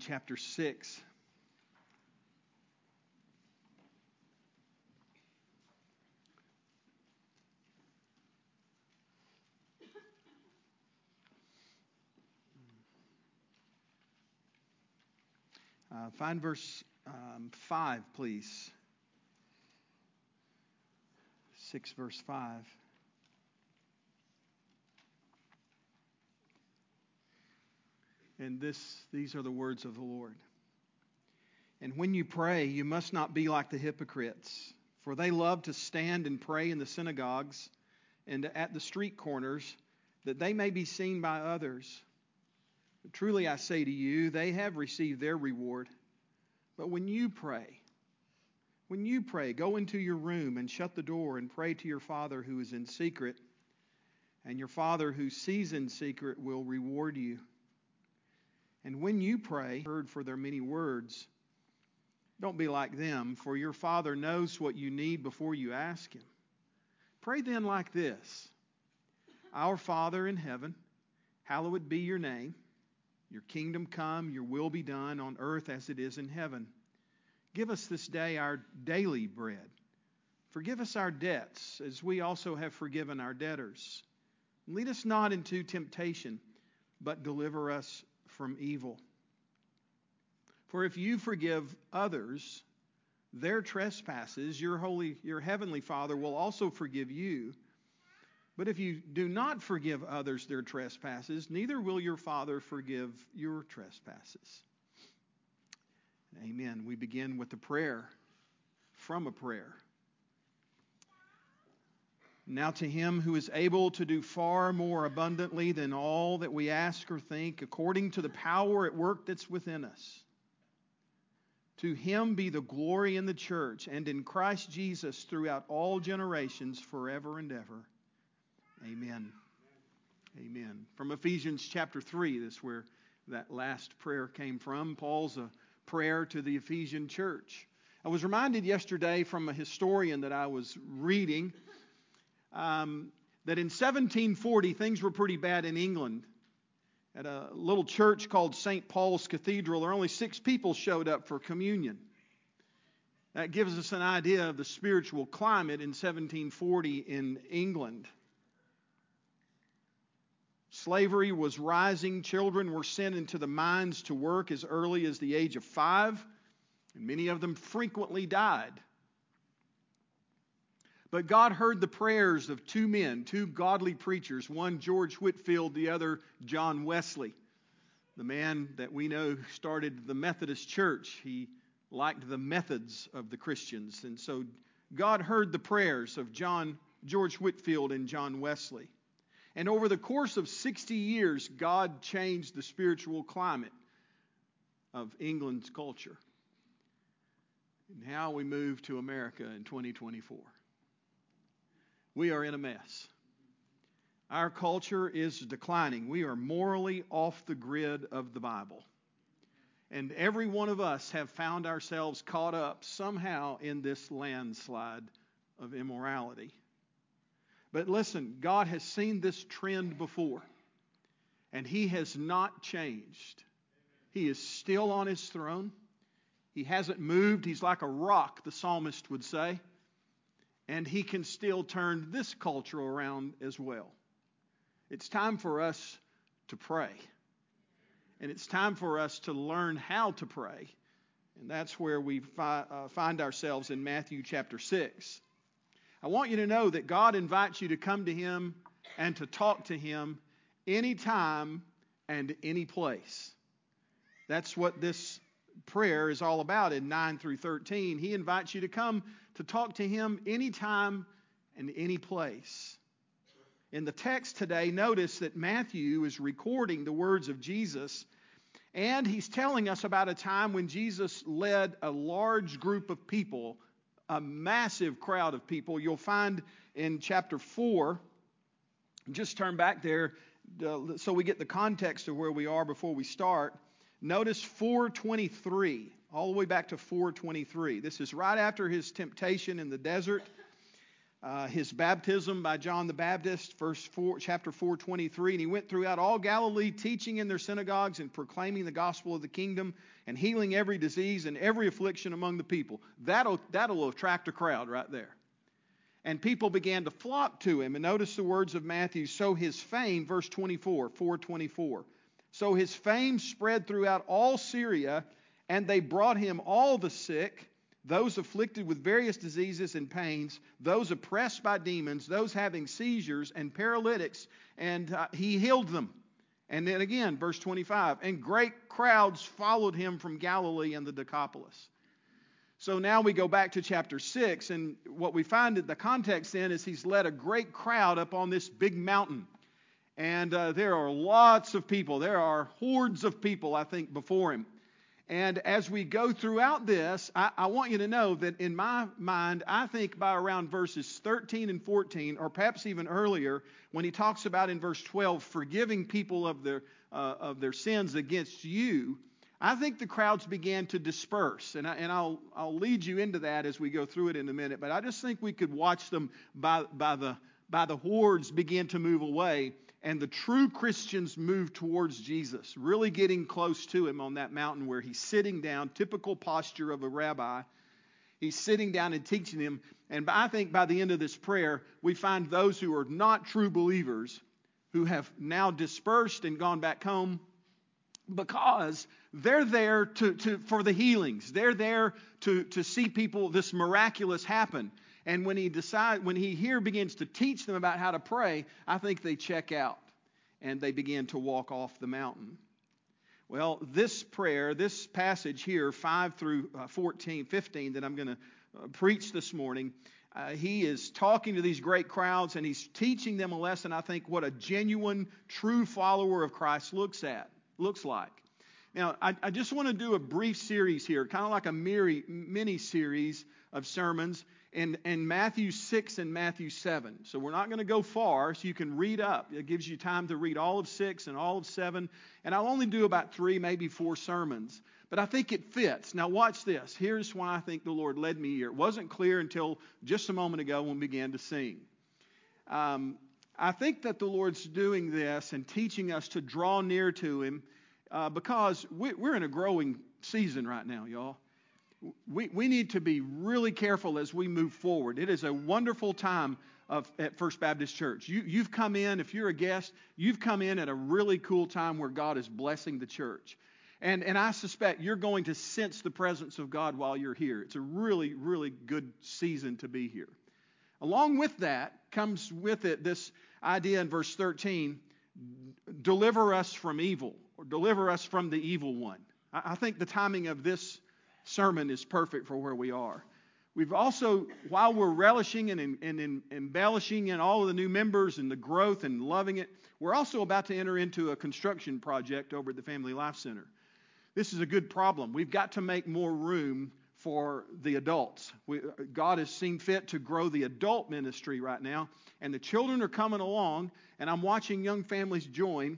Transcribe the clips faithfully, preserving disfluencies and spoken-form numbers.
chapter six. Uh, find verse um, five, please. six, verse five. And this, these are the words of the Lord. And when you pray, you must not be like the hypocrites, for they love to stand and pray in the synagogues and at the street corners, that they may be seen by others. But truly I say to you, they have received their reward. But when you pray, when you pray, go into your room and shut the door and pray to your Father who is in secret, and your Father who sees in secret will reward you. And when you pray, heard for their many words, don't be like them, for your Father knows what you need before you ask Him. Pray then like this: Our Father in heaven, hallowed be your name. Your kingdom come, your will be done on earth as it is in heaven. Give us this day our daily bread. Forgive us our debts, as we also have forgiven our debtors. Lead us not into temptation, but deliver us from evil. For if you forgive others their trespasses, your holy, your heavenly Father will also forgive you. But if you do not forgive others their trespasses, neither will your Father forgive your trespasses. Amen. We begin with a prayer from a prayer. Now to Him who is able to do far more abundantly than all that we ask or think, according to the power at work that's within us. To Him be the glory in the church and in Christ Jesus throughout all generations, forever and ever. Amen. Amen. From Ephesians chapter three, that's where that last prayer came from. Paul's a prayer to the Ephesian church. I was reminded yesterday from a historian that I was reading um, that in seventeen forty things were pretty bad in England. At a little church called Saint Paul's Cathedral, there only six people showed up for communion. That gives us an idea of the spiritual climate in seventeen forty in England. Slavery was rising. Children were sent into the mines to work as early as the age of five, and many of them frequently died. But God heard the prayers of two men, two godly preachers, one George Whitefield, the other John Wesley, the man that we know started the Methodist Church. He liked the methods of the Christians, and so God heard the prayers of John George Whitefield and John Wesley. And over the course of sixty years, God changed the spiritual climate of England's culture. And now we move to America in twenty twenty-four. We are in a mess. Our culture is declining. We are morally off the grid of the Bible. And every one of us have found ourselves caught up somehow in this landslide of immorality. But listen, God has seen this trend before, and He has not changed. He is still on His throne. He hasn't moved. He's like a rock, the psalmist would say. And He can still turn this culture around as well. It's time for us to pray. And it's time for us to learn how to pray. And that's where we fi- uh, find ourselves in Matthew chapter six. I want you to know that God invites you to come to Him and to talk to Him anytime and any place. That's what this prayer is all about in nine through thirteen. He invites you to come to talk to Him anytime and any place. In the text today, notice that Matthew is recording the words of Jesus, and he's telling us about a time when Jesus led a large group of people, a massive crowd of people. You'll find in chapter four, just turn back there uh, so we get the context of where we are before we start. Notice four twenty-three, all the way back to four twenty-three. This is right after His temptation in the desert. uh, his baptism by John the Baptist, verse four, chapter four, twenty-three. And he went throughout all Galilee, teaching in their synagogues and proclaiming the gospel of the kingdom and healing every disease and every affliction among the people. That'll, that'll attract a crowd right there. And people began to flock to him. And notice the words of Matthew. So his fame, verse twenty-four, four twenty-four. So his fame spread throughout all Syria, and they brought him all the sick, those afflicted with various diseases and pains, those oppressed by demons, those having seizures and paralytics, and uh, he healed them. And then again, verse twenty-five, and great crowds followed him from Galilee and the Decapolis. So now we go back to chapter six, and what we find in the context then is he's led a great crowd up on this big mountain. And uh, there are lots of people. There are hordes of people, I think, before him. And as we go throughout this, I, I want you to know that in my mind, I think by around verses thirteen and fourteen, or perhaps even earlier, when he talks about in verse twelve, forgiving people of their, uh, of their sins against you, I think the crowds began to disperse, and, I, and I'll, I'll lead you into that as we go through it in a minute. But I just think we could watch them by, by, the, by the hordes begin to move away, and the true Christians move towards Jesus, really getting close to him on that mountain where he's sitting down, typical posture of a rabbi. He's sitting down and teaching them, and I think by the end of this prayer, we find those who are not true believers who have now dispersed and gone back home, because they're there to, to, for the healings. They're there to, to see people, this miraculous happen. And when he decide, when he here begins to teach them about how to pray, I think they check out and they begin to walk off the mountain. Well, this prayer, this passage here, five through fourteen, fifteen, that I'm going to preach this morning, uh, he is talking to these great crowds and he's teaching them a lesson, I think, what a genuine, true follower of Christ looks at. looks like. Now, I, I just want to do a brief series here, kind of like a mini series of sermons in, in Matthew six and Matthew seven. So we're not going to go far, so you can read up. It gives you time to read all of six and all of seven. And I'll only do about three, maybe four sermons. But I think it fits. Now watch this. Here's why I think the Lord led me here. It wasn't clear until just a moment ago when we began to sing. Um, I think that the Lord's doing this and teaching us to draw near to him uh, because we, we're in a growing season right now, y'all. We, we need to be really careful as we move forward. It is a wonderful time of, at First Baptist Church. You, you've come in, if you're a guest, you've come in at a really cool time where God is blessing the church. And, and I suspect you're going to sense the presence of God while you're here. It's a really, really good season to be here. Along with that comes with it this idea in verse thirteen, deliver us from evil, or deliver us from the evil one. I, I think the timing of this sermon is perfect for where we are. We've also, while we're relishing and, and, and embellishing in all of the new members and the growth and loving it, we're also about to enter into a construction project over at the Family Life Center. This is a good problem. We've got to make more room for the adults. We, God has seen fit to grow the adult ministry right now, and the children are coming along, and I'm watching young families join.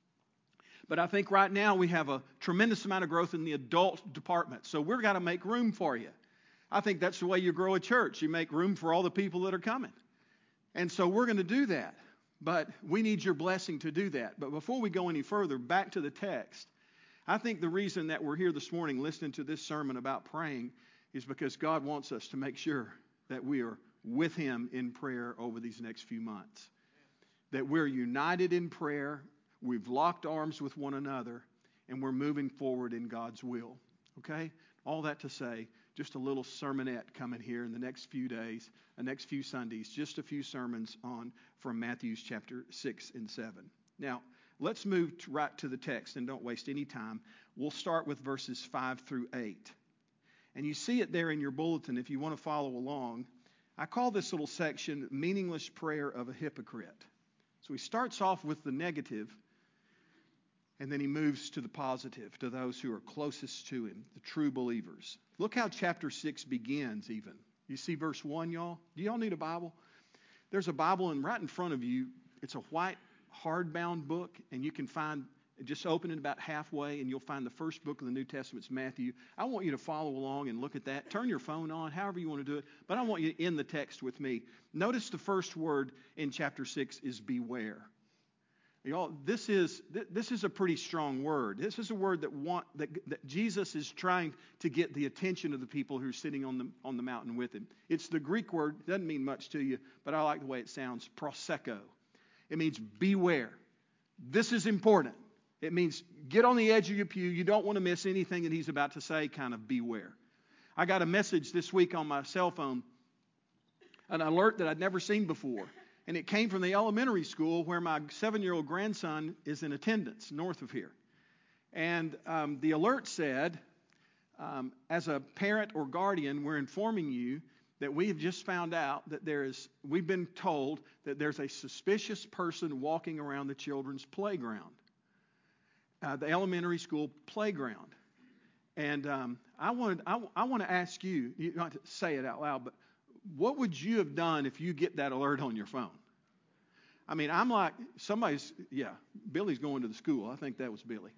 But I think right now we have a tremendous amount of growth in the adult department, so we've got to make room for you. I think that's the way you grow a church. You make room for all the people that are coming. And so we're going to do that, but we need your blessing to do that. But before we go any further, back to the text. I think the reason that we're here this morning listening to this sermon about praying is because God wants us to make sure that we are with him in prayer over these next few months. That we're united in prayer, we've locked arms with one another, and we're moving forward in God's will. Okay? All that to say, just a little sermonette coming here in the next few days, the next few Sundays, just a few sermons on from Matthew chapter six and seven. Now, let's move to right to the text and don't waste any time. We'll start with verses five through eight. And you see it there in your bulletin if you want to follow along. I call this little section meaningless prayer of a hypocrite. So he starts off with the negative, and then he moves to the positive, to those who are closest to him, the true believers. Look how chapter six begins even. You see verse one, y'all? Do y'all need a Bible? There's a Bible in, right in front of you. It's a white hardbound book, and you can find just open it about halfway, and you'll find the first book of the New Testament. It's Matthew. I want you to follow along and look at that. Turn your phone on, however you want to do it. But I want you in the text with me. Notice the first word in chapter six is beware. Y'all, this is this is a pretty strong word. This is a word that want that, that Jesus is trying to get the attention of the people who are sitting on the on the mountain with him. It's the Greek word. It doesn't mean much to you, but I like the way it sounds. Proseko. It means beware. This is important. It means get on the edge of your pew. You don't want to miss anything that he's about to say. Kind of beware. I got a message this week on my cell phone, an alert that I'd never seen before. And it came from the elementary school where my seven-year-old grandson is in attendance, north of here. And um, the alert said, um, as a parent or guardian, we're informing you that we have just found out that there is, we've been told that there's a suspicious person walking around the children's playground, uh, the elementary school playground. And um, I wanted, I, I want to ask you, you don't have to say it out loud, but what would you have done if you get that alert on your phone? I mean, I'm like, somebody's, yeah, Billy's going to the school. I think that was Billy.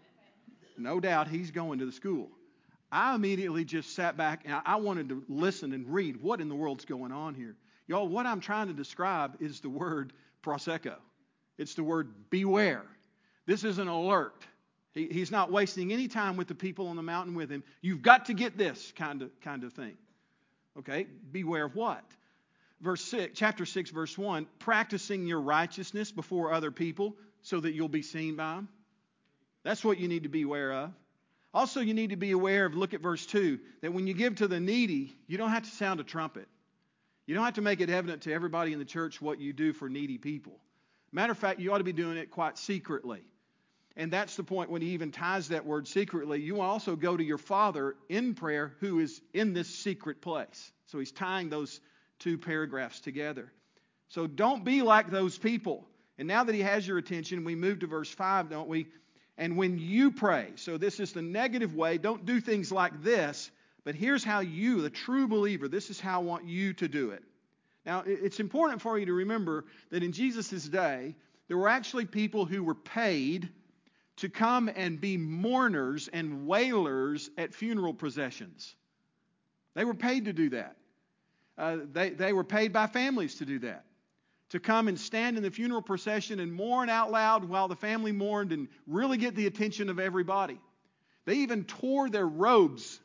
No doubt he's going to the school. I immediately just sat back and I wanted to listen and read what in the world's going on here. Y'all, what I'm trying to describe is the word proseko. It's the word beware. This is an alert. He, he's not wasting any time with the people on the mountain with him. You've got to get this kind of kind of thing. Okay, beware of what? Verse six, chapter six, verse one, practicing your righteousness before other people so that you'll be seen by them. That's what you need to be aware of. Also, you need to be aware of, look at verse two, that when you give to the needy, you don't have to sound a trumpet. You don't have to make it evident to everybody in the church what you do for needy people. Matter of fact, you ought to be doing it quite secretly. And that's the point when he even ties that word secretly. You also go to your Father in prayer who is in this secret place. So he's tying those two paragraphs together. So don't be like those people. And now that he has your attention, we move to verse five, don't we? And when you pray, so this is the negative way, don't do things like this, but here's how you, the true believer, this is how I want you to do it. Now, it's important for you to remember that in Jesus' day, there were actually people who were paid to come and be mourners and wailers at funeral processions. They were paid to do that. Uh, they, they were paid by families to do that. To come and stand in the funeral procession and mourn out loud while the family mourned and really get the attention of everybody. They even tore their robes.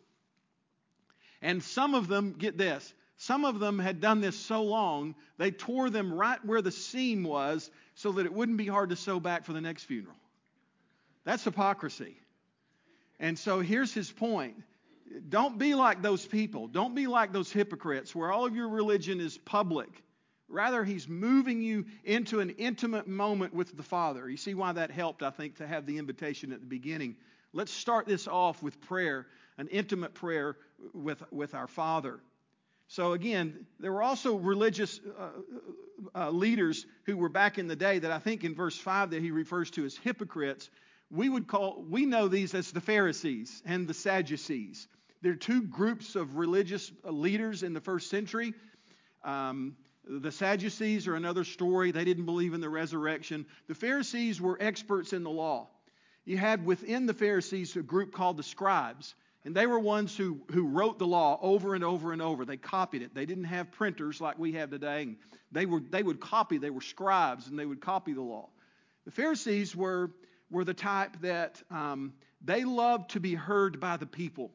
And some of them, get this, some of them had done this so long, they tore them right where the seam was so that it wouldn't be hard to sew back for the next funeral. That's hypocrisy. And so here's his point. Don't be like those people. Don't be like those hypocrites where all of your religion is public. Rather, he's moving you into an intimate moment with the Father. You see why that helped, I think, to have the invitation at the beginning. Let's start this off with prayer, an intimate prayer with, with our Father. So again, there were also religious uh, uh, leaders who were back in the day that I think in verse five that he refers to as hypocrites. We would call, we know these as the Pharisees and the Sadducees. They're two groups of religious leaders in the first century. Um, the Sadducees are another story. They didn't believe in the resurrection. The Pharisees were experts in the law. You had within the Pharisees a group called the scribes. And they were ones who, who wrote the law over and over and over. They copied it. They didn't have printers like we have today. And they were they would copy. They were scribes and they would copy the law. The Pharisees were were the type that um, they loved to be heard by the people.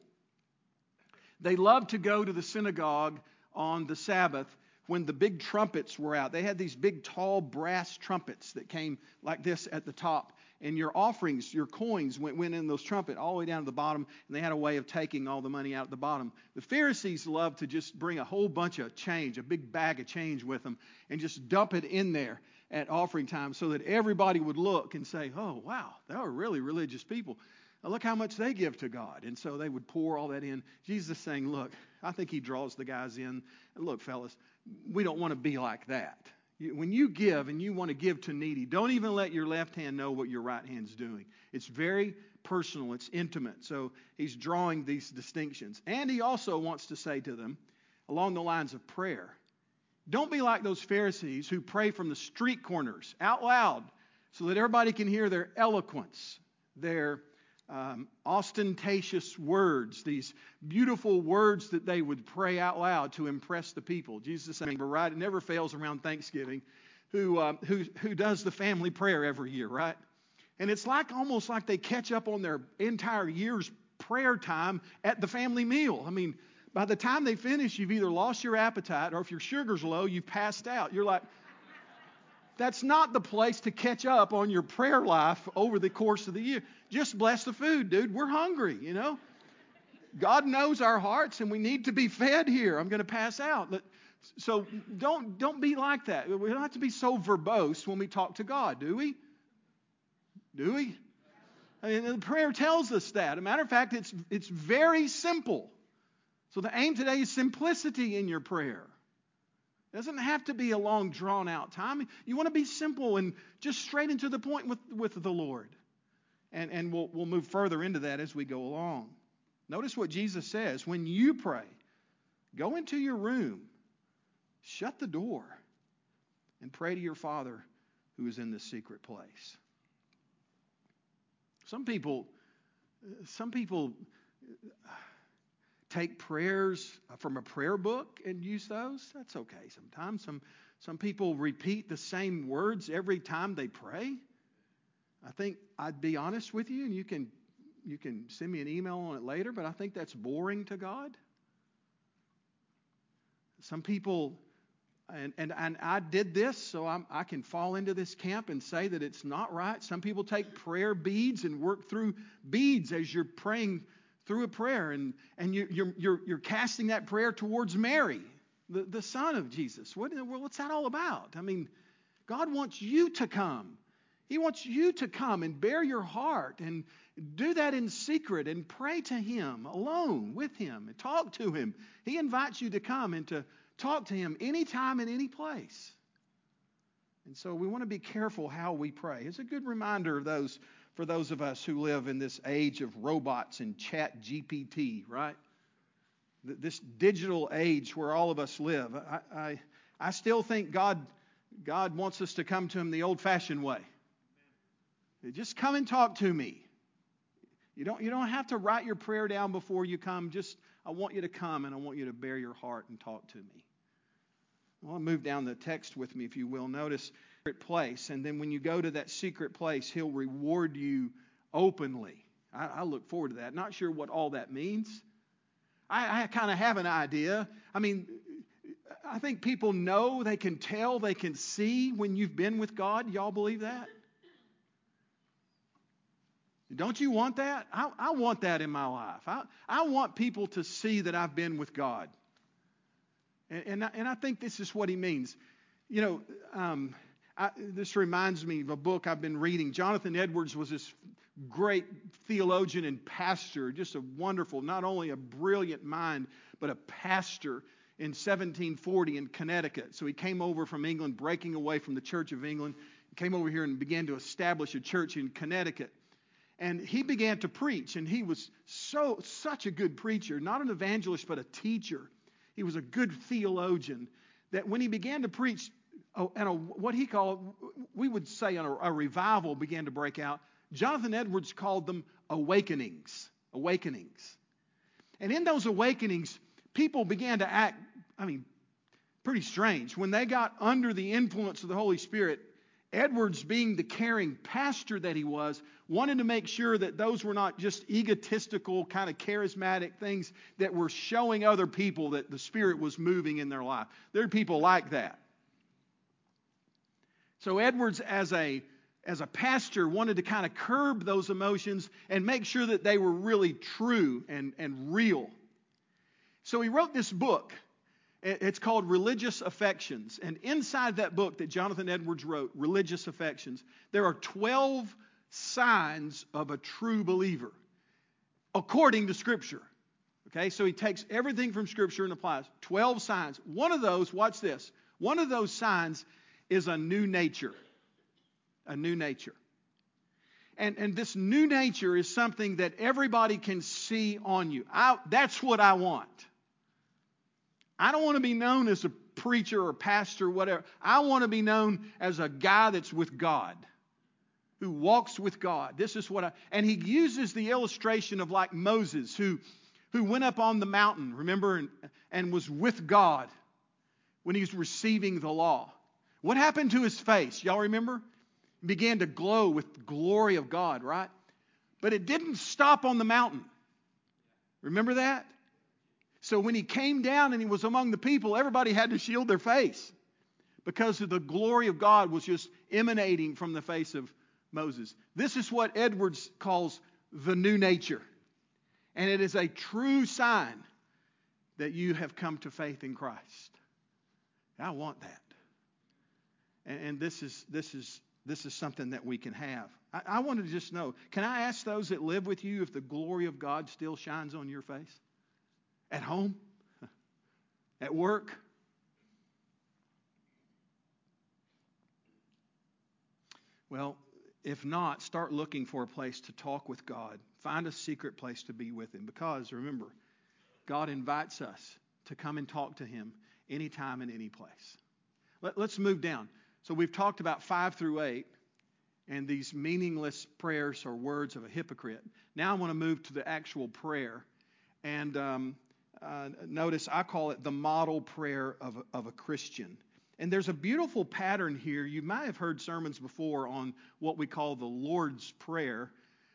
They loved to go to the synagogue on the Sabbath when the big trumpets were out. They had these big tall brass trumpets that came like this at the top. And your offerings, your coins went, went in those trumpets all the way down to the bottom. And they had a way of taking all the money out at the bottom. The Pharisees loved to just bring a whole bunch of change, a big bag of change with them, and just dump it in there at offering time so that everybody would look and say, oh, wow, they are really religious people. Now look how much they give to God. And so they would pour all that in. Jesus is saying, look, I think he draws the guys in. Look, fellas, we don't want to be like that. When you give and you want to give to needy, don't even let your left hand know what your right hand's doing. It's very personal. It's intimate. So he's drawing these distinctions. And he also wants to say to them, along the lines of prayer, don't be like those Pharisees who pray from the street corners out loud. so that everybody can hear their eloquence, their um, ostentatious words, these beautiful words that they would pray out loud to impress the people. Jesus saying, right? It never fails around Thanksgiving. Who uh, who who does the family prayer every year, right? And it's like almost like they catch up on their entire year's prayer time at the family meal. I mean, by the time they finish, you've either lost your appetite, or if your sugar's low, you've passed out. You're like, that's not the place to catch up on your prayer life over the course of the year. Just bless the food, dude. We're hungry, you know. God knows our hearts, and we need to be fed here. I'm going to pass out. So don't don't be like that. We don't have to be so verbose when we talk to God, do we? Do we? I mean, the prayer tells us that. As a matter of fact, it's it's very simple. So the aim today is simplicity in your prayer. It doesn't have to be a long, drawn-out time. You want to be simple and just straight into the point with, with the Lord. And, and we'll, we'll move further into that as we go along. Notice what Jesus says. When you pray, go into your room, shut the door, and pray to your Father who is in the secret place. Some people, some people take prayers from a prayer book and use those. That's okay sometimes. Some, some people repeat the same words every time they pray. I think I'd be honest with you, and you can, you can send me an email on it later, but I think that's boring to God. Some people... And, and and I did this, so I'm, I can fall into this camp and say that it's not right. Some people take prayer beads and work through beads as you're praying through a prayer, and and you, you're you're you're casting that prayer towards Mary, the, the son of Jesus. What what's that all about? I mean, God wants you to come. He wants you to come and bare your heart and do that in secret and pray to Him alone with Him and talk to Him. He invites you to come and to talk to Him anytime and any place. And so we want to be careful how we pray. It's a good reminder of those for those of us who live in this age of robots and chat G P T, right? This digital age where all of us live. I, I, I still think God, God wants us to come to Him the old-fashioned way. Just come and talk to me. You don't, you don't have to write your prayer down before you come. Just, I want you to come and I want you to bare your heart and talk to me. I want to move down the text with me, if you will. Notice secret place. And then when you go to that secret place, He'll reward you openly. I, I look forward to that. Not sure what all that means. I, I kind of have an idea. I mean, I think people know, they can tell, they can see when you've been with God. Y'all believe that? Don't you want that? I, I want that in my life. I, I want people to see that I've been with God. And, and, I, and I think this is what He means. You know, um, I, this reminds me of a book I've been reading. Jonathan Edwards was this great theologian and pastor, just a wonderful, not only a brilliant mind, but a pastor in seventeen forty in Connecticut. So he came over from England, breaking away from the Church of England, came over here and began to establish a church in Connecticut. And he began to preach, and he was so such a good preacher, not an evangelist, but a teacher. He was a good theologian that when he began to preach, oh, and a, what he called, we would say a, a revival began to break out. Jonathan Edwards called them awakenings, awakenings. And in those awakenings, people began to act, I mean, pretty strange. When they got under the influence of the Holy Spirit, Edwards, being the caring pastor that he was, wanted to make sure that those were not just egotistical, kind of charismatic things that were showing other people that the Spirit was moving in their life. There are people like that. So Edwards, as a, as a pastor, wanted to kind of curb those emotions and make sure that they were really true and, and real. So he wrote this book. It's called Religious Affections. And inside that book that Jonathan Edwards wrote, Religious Affections, there are twelve signs of a true believer, according to Scripture. Okay, so he takes everything from Scripture and applies twelve signs. One of those, watch this, one of those signs is a new nature. A new nature. And, and this new nature is something that everybody can see on you. I, that's what I want. I don't want to be known as a preacher or pastor or whatever. I want to be known as a guy that's with God. who walks with God. This is what I, and he uses the illustration of like Moses who, who went up on the mountain, remember, and, and was with God when he was receiving the law. What happened to his face? Y'all remember? He began to glow with the glory of God, right? But it didn't stop on the mountain. Remember that? So when he came down and he was among the people, everybody had to shield their face because of the glory of God was just emanating from the face of Moses. This is what Edwards calls the new nature. And it is a true sign that you have come to faith in Christ. I want that. And, and this is this is this is something that we can have. I, I want to just know, can I ask those that live with you if the glory of God still shines on your face? At home? At work? Well, if not, start looking for a place to talk with God. Find a secret place to be with Him. Because, remember, God invites us to come and talk to Him anytime and any place. Let, let's move down. So we've talked about five through eight and these meaningless prayers or words of a hypocrite. Now I want to move to the actual prayer. And um, uh, notice I call it the model prayer of a, of a Christian. And there's a beautiful pattern here. You might have heard sermons before on what we call the Lord's Prayer.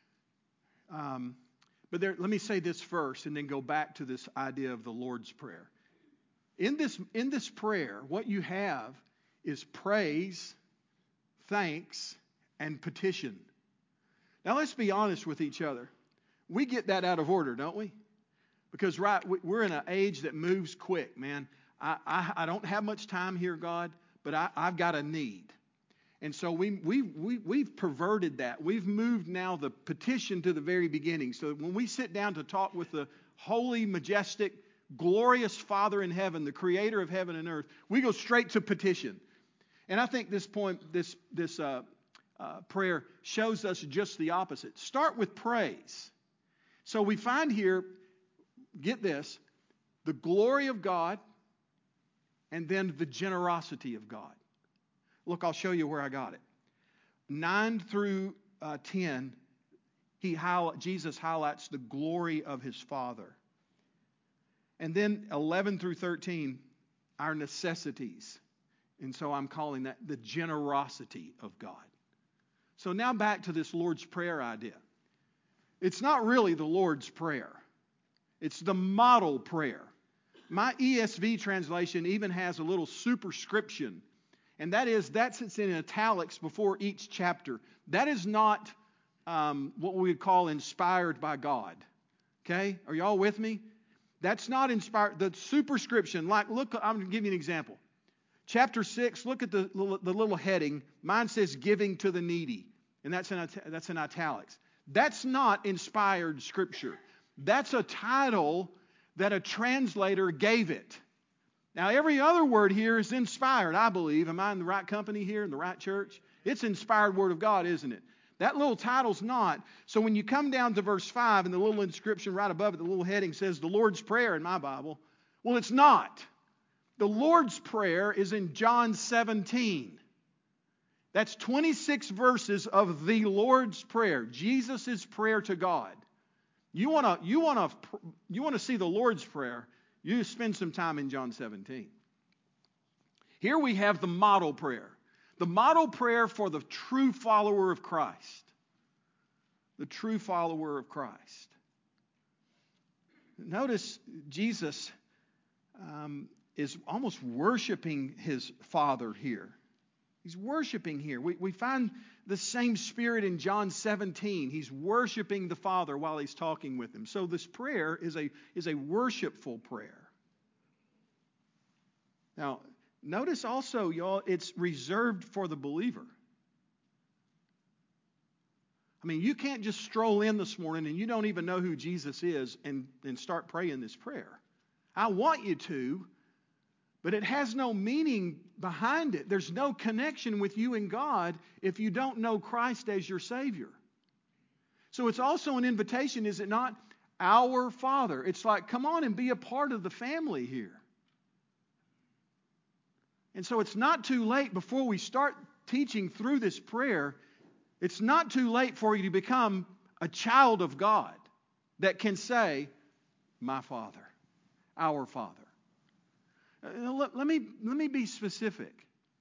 Um, but there, let me say this first and then go back to this idea of the Lord's Prayer. In this, in this prayer, what you have is praise, thanks, and petition. Now let's be honest with each other. We get that out of order, don't we? Because right, we're in an age that moves quick, man. I, I, I don't have much time here, God, but I, I've got a need. And so we, we, we, we've perverted that. We've moved now the petition to the very beginning. So when we sit down to talk with the holy, majestic, glorious Father in heaven, the creator of heaven and earth, we go straight to petition. And I think this point, this, this uh, uh, prayer shows us just the opposite. Start with praise. So we find here, get this, the glory of God, and then the generosity of God. Look, I'll show you where I got it. nine through uh, ten, he highlight, Jesus highlights the glory of his Father. And then eleven through thirteen, our necessities. And so I'm calling that the generosity of God. So now back to this Lord's Prayer idea. It's not really the Lord's Prayer. It's the model prayer. My E S V translation even has a little superscription, and that is, that's it's in italics before each chapter. That is not um, what we would call inspired by God. Okay? Are y'all with me? That's not inspired. The superscription, like, look, I'm going to give you an example. Chapter six, look at the, the little heading. Mine says giving to the needy, and that's in, that's in italics. That's not inspired scripture. That's a title that a translator gave it. Now, every other word here is inspired, I believe. Am I in the right company here, in the right church? It's inspired word of God, isn't it? That little title's not. So when you come down to verse five, and the little inscription right above it, the little heading says the Lord's Prayer in my Bible. Well, it's not. The Lord's Prayer is in John seventeen. That's twenty-six verses of the Lord's Prayer, Jesus' prayer to God. You want to you want to you want to see the Lord's Prayer, you spend some time in John seventeen. Here we have the model prayer. The model prayer for the true follower of Christ. The true follower of Christ. Notice Jesus um, is almost worshiping his Father here. He's worshiping here. We, we find the same spirit in John seventeen. He's worshiping the Father while he's talking with him. So this prayer is a, is a worshipful prayer. Now, notice also, y'all, it's reserved for the believer. I mean, you can't just stroll in this morning and you don't even know who Jesus is and, and start praying this prayer. I want you to, but it has no meaning behind it. There's no connection with you and God if you don't know Christ as your Savior. So it's also an invitation, is it not? Our Father. It's like, come on and be a part of the family here. And so it's not too late before we start teaching through this prayer. It's not too late for you to become a child of God that can say, my Father, our Father. Uh, let, let me, let me be specific.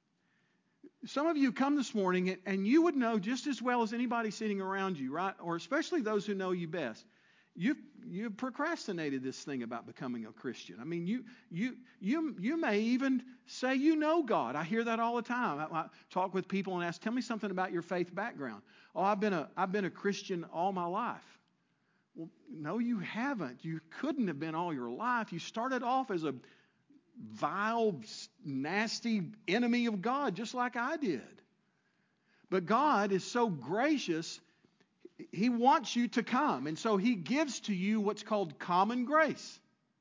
Some of you come this morning and you would know just as well as anybody sitting around you, right? Or especially those who know you best. You've, you've procrastinated this thing about becoming a Christian. I mean, you, you, you, you may even say you know God. I hear that all the time. I, I talk with people and ask, tell me something about your faith background. Oh, I've been a, I've been a Christian all my life. Well, no, you haven't. You couldn't have been all your life. You started off as a vile, nasty enemy of God, just like I did. But God is so gracious, He wants you to come. And so He gives to you what's called common grace.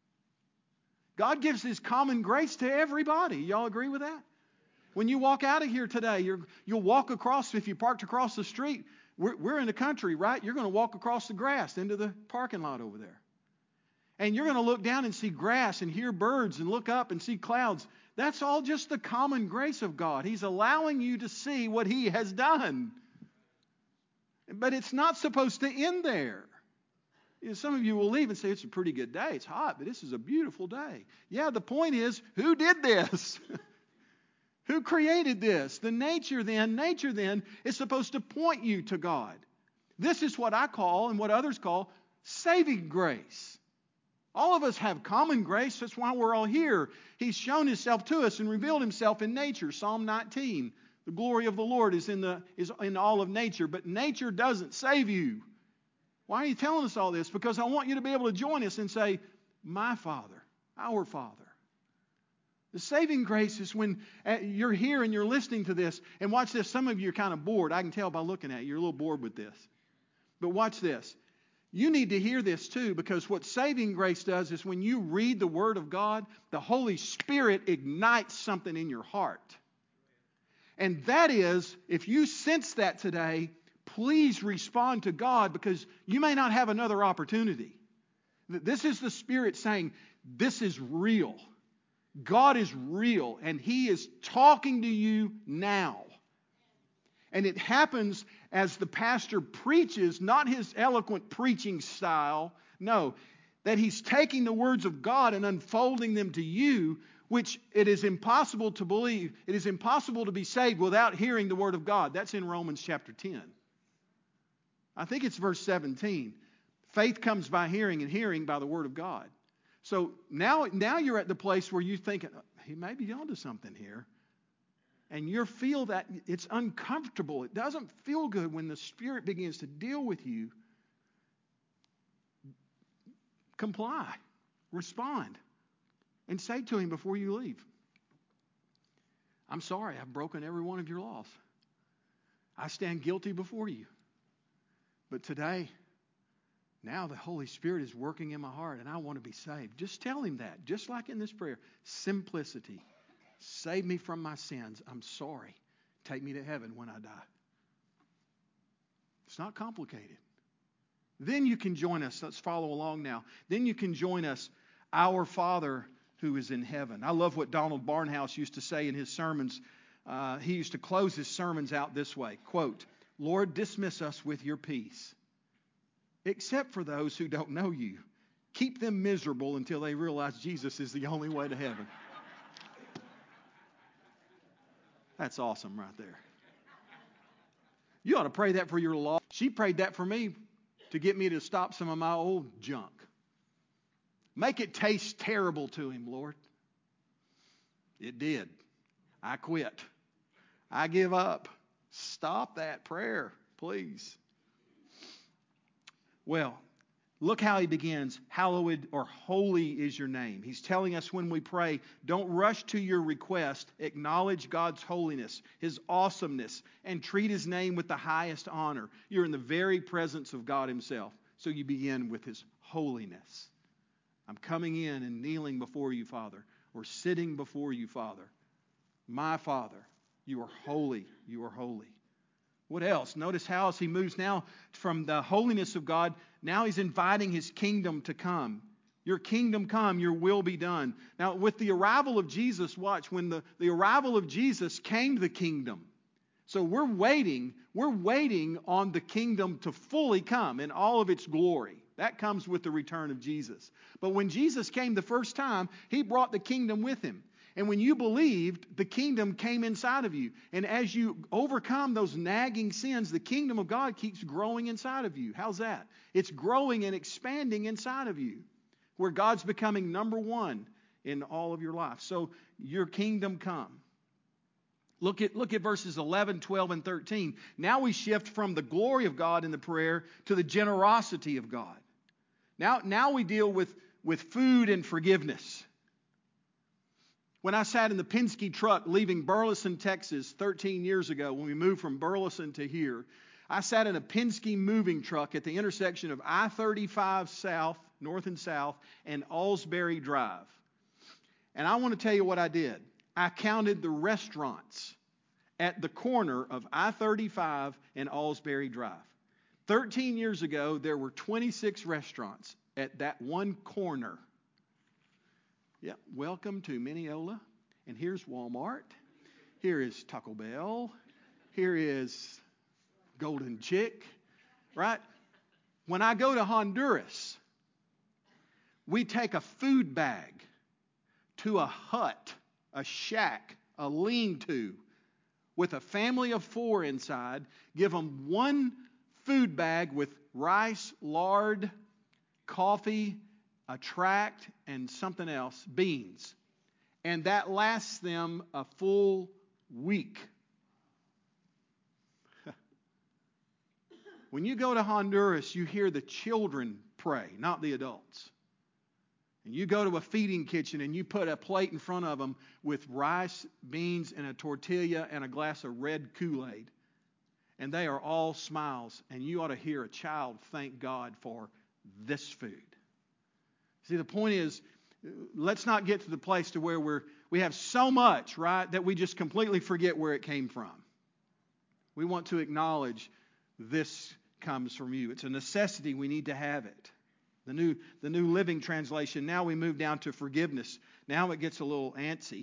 God gives His common grace to everybody. Y'all agree with that? When you walk out of here today, you're, you'll walk across, if you parked across the street, we're, we're in the country, right? You're going to walk across the grass into the parking lot over there. And you're going to look down and see grass and hear birds and look up and see clouds. That's all just the common grace of God. He's allowing you to see what He has done. But it's not supposed to end there. You know, some of you will leave and say, it's a pretty good day. It's hot, but this is a beautiful day. Yeah, the point is, who did this? Who created this? The nature then, nature then is supposed to point you to God. This is what I call and what others call saving grace. All of us have common grace. That's why we're all here. He's shown Himself to us and revealed Himself in nature. Psalm nineteen. The glory of the Lord is in the is in all of nature, but nature doesn't save you. Why are you telling us all this? Because I want you to be able to join us and say, my Father, our Father. The saving grace is when you're here and you're listening to this. And watch this. Some of you are kind of bored. I can tell by looking at you. You're a little bored with this. But watch this. You need to hear this too, because what saving grace does is when you read the Word of God, the Holy Spirit ignites something in your heart. And that is, if you sense that today, please respond to God, because you may not have another opportunity. This is the Spirit saying, this is real. God is real, and He is talking to you now. And it happens as the pastor preaches, not his eloquent preaching style. No, that he's taking the words of God and unfolding them to you, which it is impossible to believe. It is impossible to be saved without hearing the Word of God. That's in Romans chapter ten. I think it's verse seventeen. Faith comes by hearing, and hearing by the Word of God. So now, now you're at the place where you think, he may be onto something here. And you feel that it's uncomfortable. It doesn't feel good when the Spirit begins to deal with you. Comply. Respond. And say to Him before you leave, I'm sorry, I've broken every one of your laws. I stand guilty before you. But today, now the Holy Spirit is working in my heart and I want to be saved. Just tell Him that. Just like in this prayer. Simplicity. Save me from my sins. I'm sorry. Take me to heaven when I die. It's not complicated. Then you can join us. Let's follow along now. Then you can join us, our Father who is in heaven. I love what Donald Barnhouse used to say in his sermons. Uh, he used to close his sermons out this way. Quote, Lord, dismiss us with your peace, except for those who don't know you. Keep them miserable until they realize Jesus is the only way to heaven. That's awesome right there. You ought to pray that for your law. She prayed that for me to get me to stop some of my old junk. Make it taste terrible to Him, Lord. It did. I quit. I give up. Stop that prayer, please. Well, look how he begins. Hallowed or holy is your name. He's telling us when we pray, don't rush to your request. Acknowledge God's holiness, His awesomeness, and treat His name with the highest honor. You're in the very presence of God Himself. So you begin with His holiness. I'm coming in and kneeling before you, Father, or sitting before you, Father. My Father, you are holy. You are holy. What else? Notice how as he moves now from the holiness of God, now he's inviting His kingdom to come. Your kingdom come, your will be done. Now, with the arrival of Jesus, watch, when the, the arrival of Jesus came the kingdom. So we're waiting, we're waiting on the kingdom to fully come in all of its glory. That comes with the return of Jesus. But when Jesus came the first time, He brought the kingdom with Him. And when you believed, the kingdom came inside of you. And as you overcome those nagging sins, the kingdom of God keeps growing inside of you. How's that? It's growing and expanding inside of you, where God's becoming number one in all of your life. So your kingdom come. Look at, look at verses eleven, twelve, and thirteen. Now we shift from the glory of God in the prayer to the generosity of God. Now, now we deal with, with food and forgiveness. When I sat in the Penske truck leaving Burleson, Texas, thirteen years ago, when we moved from Burleson to here, I sat in a Penske moving truck at the intersection of I thirty-five South, North and South, and Alsbury Drive. And I want to tell you what I did. I counted the restaurants at the corner of I thirty-five and Alsbury Drive. thirteen years ago, there were twenty-six restaurants at that one corner. Yeah, welcome to Mineola. And here's Walmart. Here is Taco Bell. Here is Golden Chick. Right? When I go to Honduras, we take a food bag to a hut, a shack, a lean-to, with a family of four inside, give them one food bag with rice, lard, coffee, a tract, and something else, beans. And that lasts them a full week. When you go to Honduras, you hear the children pray, not the adults. And you go to a feeding kitchen and you put a plate in front of them with rice, beans, and a tortilla and a glass of red Kool-Aid. And they are all smiles. And you ought to hear a child thank God for this food. See, the point is, let's not get to the place to where we're, we have so much, right, that we just completely forget where it came from. We want to acknowledge this comes from you. It's a necessity. We need to have it. The new, the New Living Translation, now we move down to forgiveness. Now it gets a little antsy.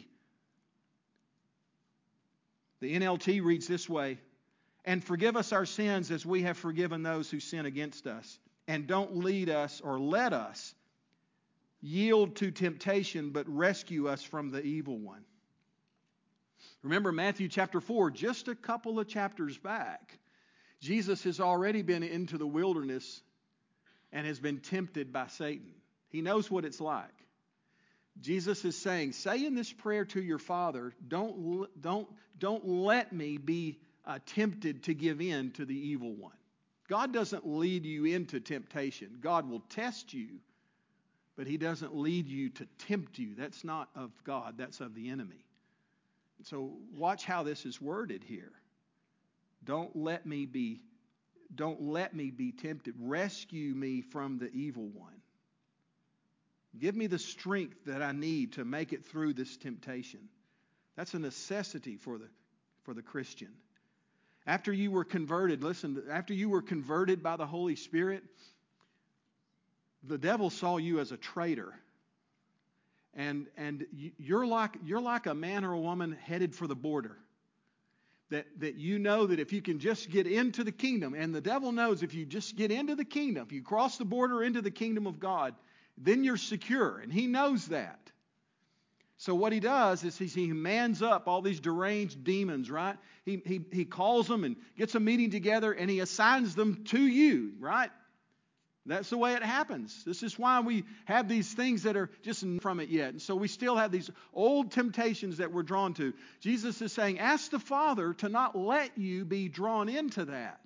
The N L T reads this way, and forgive us our sins as we have forgiven those who sin against us. And don't lead us or let us yield to temptation, but rescue us from the evil one. Remember Matthew chapter four, just a couple of chapters back, Jesus has already been into the wilderness and has been tempted by Satan. He knows what it's like. Jesus is saying, say in this prayer to your Father, don't, don't, don't let me be uh, tempted to give in to the evil one. God doesn't lead you into temptation. God will test you, but He doesn't lead you to tempt you. That's not of God. That's of the enemy. So watch how this is worded here. Don't let me be Don't let me be tempted. Rescue me from the evil one. Give me the strength that I need to make it through this temptation. That's a necessity for the, for the Christian. After you were converted, listen, after you were converted by the Holy Spirit, the devil saw you as a traitor. And, and you're like, you're like a man or a woman headed for the border. That, that you know that if you can just get into the kingdom, and the devil knows if you just get into the kingdom, if you cross the border into the kingdom of God, then you're secure. And he knows that. So what he does is he, he mans up all these deranged demons, right? He, he, he calls them and gets a meeting together and he assigns them to you, right? That's the way it happens. This is why we have these things that are just from it yet. And so we still have these old temptations that we're drawn to. Jesus is saying, ask the Father to not let you be drawn into that.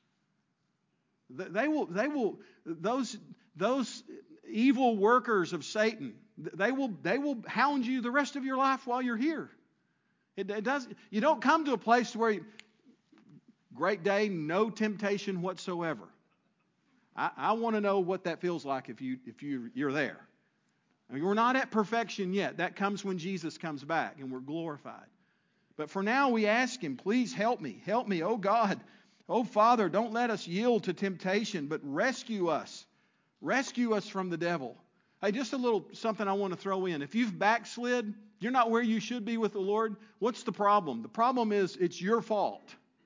They will, they will, those, those evil workers of Satan, they will, they will hound you the rest of your life while you're here. It, it does. You don't come to a place where you, great day, no temptation whatsoever. I, I want to know what that feels like if you if you you're there. I mean, we're not at perfection yet. That comes when Jesus comes back and we're glorified. But for now, we ask Him, please help me, help me, oh God, oh Father, don't let us yield to temptation, but rescue us, rescue us from the devil. Hey, just a little something I want to throw in. If you've backslid, you're not where you should be with the Lord. What's the problem? The problem is it's your fault.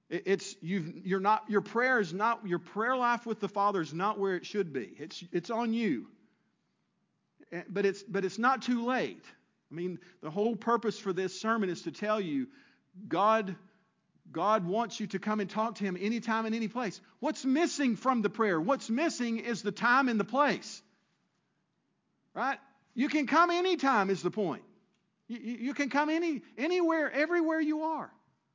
It's you've, you're not your prayer is not your prayer life with the Father is not where it should be. It's it's on you. But it's but it's not too late. I mean, the whole purpose for this sermon is to tell you God God wants you to come and talk to Him anytime and any place. What's missing from the prayer? What's missing is the time and the place. Right? You can come anytime is the point. You, you can come any anywhere, everywhere you are,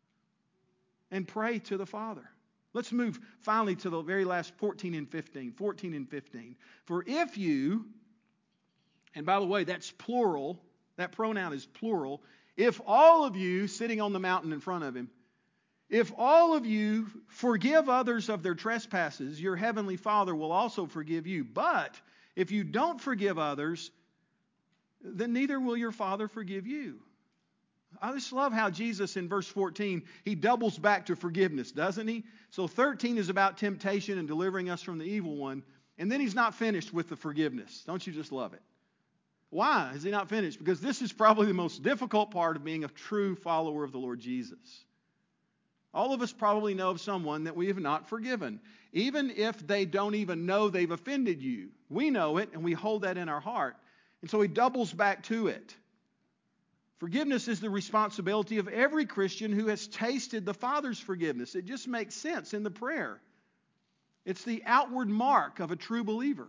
and pray to the Father. Let's move finally to the very last fourteen and fifteen. fourteen and fifteen. For if you, and by the way, that's plural. That pronoun is plural. If all of you sitting on the mountain in front of Him, if all of you forgive others of their trespasses, your heavenly Father will also forgive you. But if you don't forgive others, then neither will your Father forgive you. I just love how Jesus in verse fourteen, He doubles back to forgiveness, doesn't He? So thirteen is about temptation and delivering us from the evil one. And then He's not finished with the forgiveness. Don't you just love it? Why is He not finished? Because this is probably the most difficult part of being a true follower of the Lord Jesus. All of us probably know of someone that we have not forgiven, even if they don't even know they've offended you. We know it, and we hold that in our heart. And so He doubles back to it. Forgiveness is the responsibility of every Christian who has tasted the Father's forgiveness. It just makes sense in the prayer. It's the outward mark of a true believer.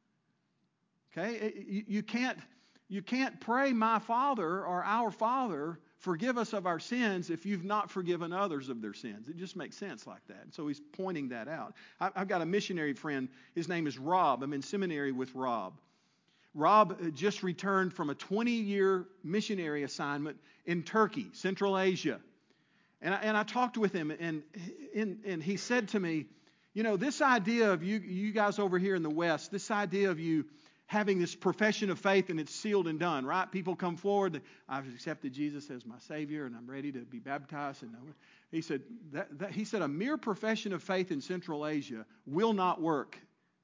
Okay? You, you can't, you can't pray, "My Father," or "Our Father, forgive us of our sins," if you've not forgiven others of their sins. It just makes sense like that. And so He's pointing that out. I've got a missionary friend. His name is Rob. I'm in seminary with Rob. Rob just returned from a twenty-year missionary assignment in Turkey, Central Asia. And I, and I talked with him, and, and, and he said to me, you know, this idea of you, you guys over here in the West, this idea of you having this profession of faith and it's sealed and done, right? People come forward, "I've accepted Jesus as my Savior and I'm ready to be baptized." And he said, that, that, he said, a mere profession of faith in Central Asia will not work.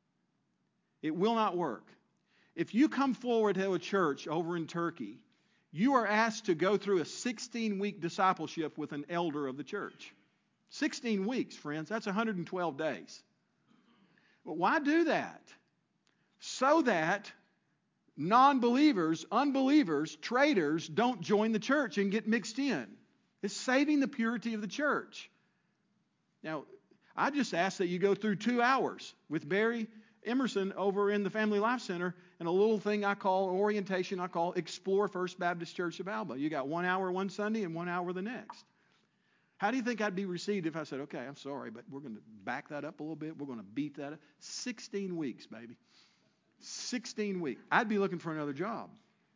It will not work. If you come forward to a church over in Turkey, you are asked to go through a sixteen-week discipleship with an elder of the church. sixteen weeks, friends. That's one hundred twelve days. But why do that? So that non-believers, unbelievers, traitors don't join the church and get mixed in. It's saving the purity of the church. Now, I just ask that you go through two hours with Barry Emerson over in the Family Life Center and a little thing I call orientation, I call Explore First Baptist Church of Alba. You got one hour one Sunday and one hour the next. How do you think I'd be received if I said, "Okay, I'm sorry, but we're going to back that up a little bit. We're going to beat that up." sixteen weeks, baby. sixteen weeks. I'd be looking for another job.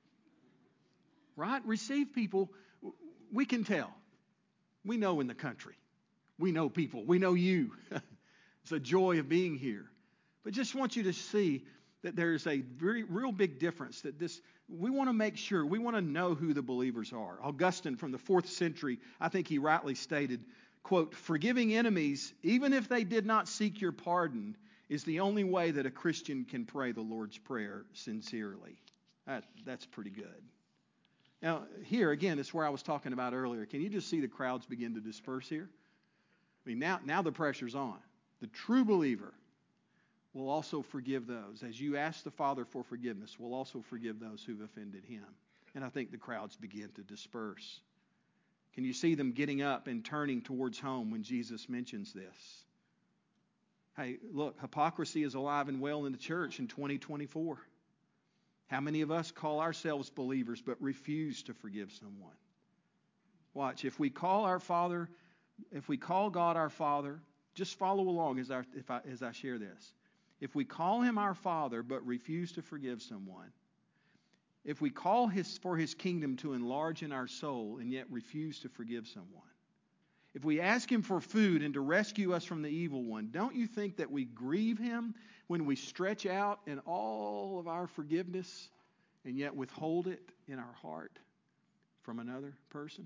Right? Receive people. We can tell. We know in the country. We know people. We know you. It's a joy of being here. But just want you to see that there's a very real big difference. That this we want to make sure, we want to know who the believers are. Augustine from the fourth century, I think he rightly stated, quote, "Forgiving enemies, even if they did not seek your pardon, is the only way that a Christian can pray the Lord's Prayer sincerely." That, that's pretty good. Now, here again, is where I was talking about earlier. Can you just see the crowds begin to disperse here? I mean, now, now the pressure's on. The true believer will also forgive those. As you ask the Father for forgiveness, will also forgive those who've offended Him. And I think the crowds begin to disperse. Can you see them getting up and turning towards home when Jesus mentions this? Hey, look, hypocrisy is alive and well in the church in twenty twenty-four. How many of us call ourselves believers but refuse to forgive someone? Watch, if we call our Father, if we call God our Father, just follow along as I, if I, as I share this. If we call Him our Father but refuse to forgive someone, if we call his, for His kingdom to enlarge in our soul and yet refuse to forgive someone, if we ask Him for food and to rescue us from the evil one, don't you think that we grieve Him when we stretch out in all of our forgiveness and yet withhold it in our heart from another person?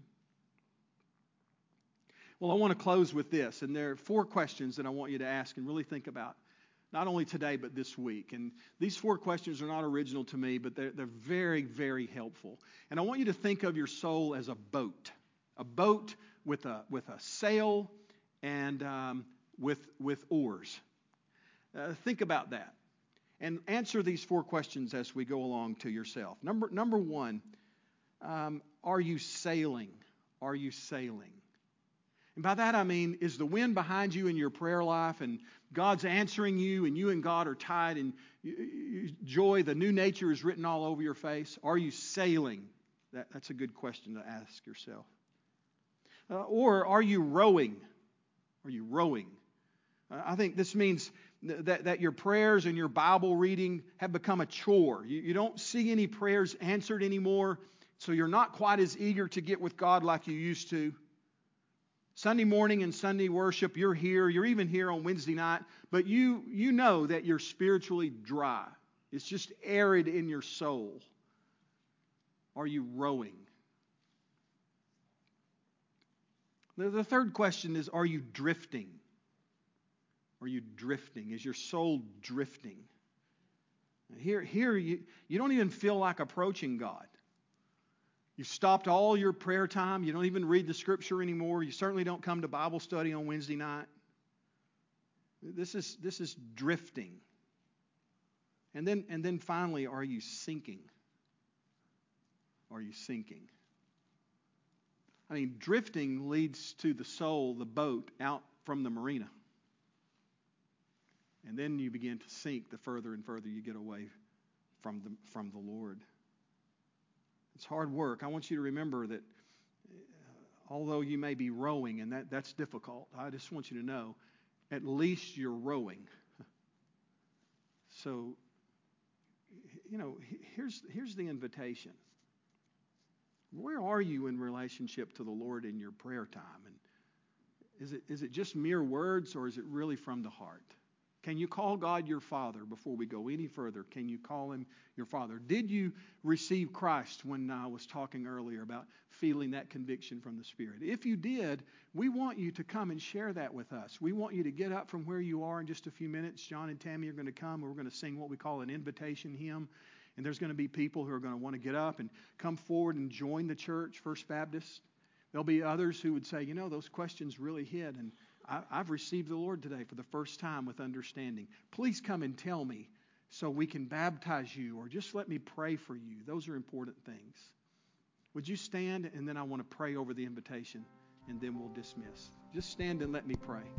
Well, I want to close with this, and there are four questions that I want you to ask and really think about, not only today but this week. And these four questions are not original to me, but they're, they're very, very helpful. And I want you to think of your soul as a boat, a boat with a with a sail and um, with, with oars. Uh, think about that. And answer these four questions as we go along to yourself. Number, number one, um, are you sailing? Are you sailing? And by that I mean, is the wind behind you in your prayer life and God's answering you and you and God are tied and you, you, joy, the new nature is written all over your face? Are you sailing? That, that's a good question to ask yourself. Uh, or are you rowing? Are you rowing? Uh, I think this means that, that your prayers and your Bible reading have become a chore. You, you don't see any prayers answered anymore, so you're not quite as eager to get with God like you used to. Sunday morning and Sunday worship, you're here. You're even here on Wednesday night, but you, you know that you're spiritually dry. It's just arid in your soul. Are you rowing? The, the third question is, are you drifting? Are you drifting? Is your soul drifting? Here, here you, you don't even feel like approaching God. You've stopped all your prayer time. You don't even read the Scripture anymore. You certainly don't come to Bible study on Wednesday night. This is, this is drifting. And then, and then finally, are you sinking? Are you sinking? I mean, drifting leads to the soul, the boat, out from the marina. And then you begin to sink the further and further you get away from the, from the Lord. It's hard work. I want you to remember that uh, although you may be rowing, and that, that's difficult, I just want you to know, at least you're rowing. So, you know, here's, here's the invitation. Where are you in relationship to the Lord in your prayer time? And is it, is it just mere words, or is it really from the heart? Can you call God your Father before we go any further? Can you call Him your Father? Did you receive Christ when I was talking earlier about feeling that conviction from the Spirit? If you did, we want you to come and share that with us. We want you to get up from where you are in just a few minutes. John and Tammy are going to come, and we're going to sing what we call an invitation hymn. And there's going to be people who are going to want to get up and come forward and join the church, First Baptist. There'll be others who would say, you know, those questions really hit, and I've received the Lord today for the first time with understanding. Please come and tell me so we can baptize you, or just let me pray for you. Those are important things. Would you stand, and then I want to pray over the invitation, and then we'll dismiss. Just stand and let me pray.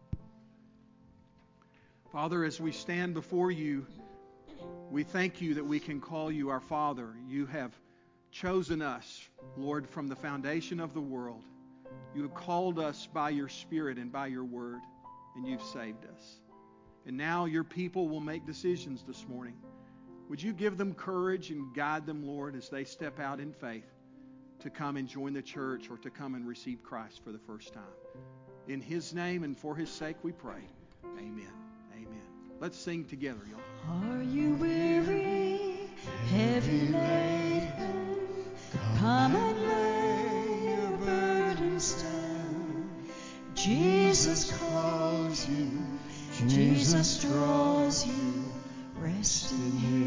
Father, as we stand before you, we thank you that we can call you our Father. You have chosen us, Lord, from the foundation of the world. You have called us by your Spirit and by your word, and you've saved us. And now your people will make decisions this morning. Would you give them courage and guide them, Lord, as they step out in faith to come and join the church or to come and receive Christ for the first time. In His name and for His sake we pray. Amen. Amen. Let's sing together, y'all. Are you weary, heavy laden? Come and lay your burdens down. Jesus calls you, Jesus draws you, rest in Him.